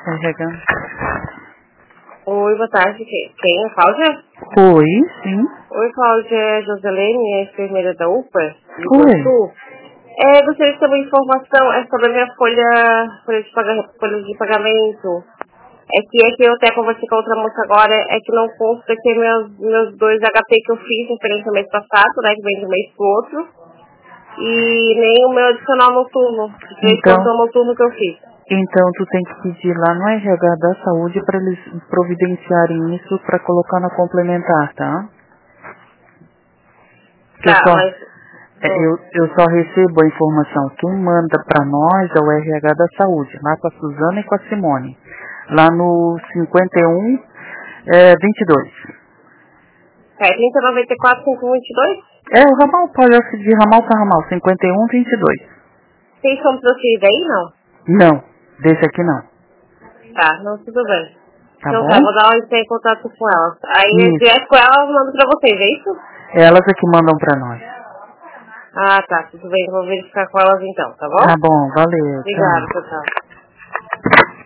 RH. Oi, boa tarde. Quem é Cláudia? Oi, sim. Oi, Cláudia, é Joselene, é enfermeira da UPA. Oi. Gostaria de ter uma informação sobre a minha folha de pagamento. É que eu até conversei com a outra moça agora, é que não consta que meus 2 HP que eu fiz referente ao mês passado, né, que vem de um mês pro outro, e nem o meu adicional noturno, plantão noturno que eu fiz. Então tu tem que pedir lá no RH da saúde para eles providenciarem isso para colocar na complementar, tá? Eu só recebo a informação. Quem manda para nós é o RH da saúde, lá com a Suzana e com a Simone. Lá no 51 22. É 3094 522? O ramal, pode de ramal para ramal, 51 22. Tem como transferir daí, não? Não, desse aqui não. Tá, não, tudo bem. Tá então bom? tá, vou dar em contato com elas. Aí direto com elas eu mando pra vocês, é isso? Elas é que mandam pra nós. Ah, tá, tudo bem, vou verificar com elas então, tá bom? Tá bom, valeu. Obrigada, tchau.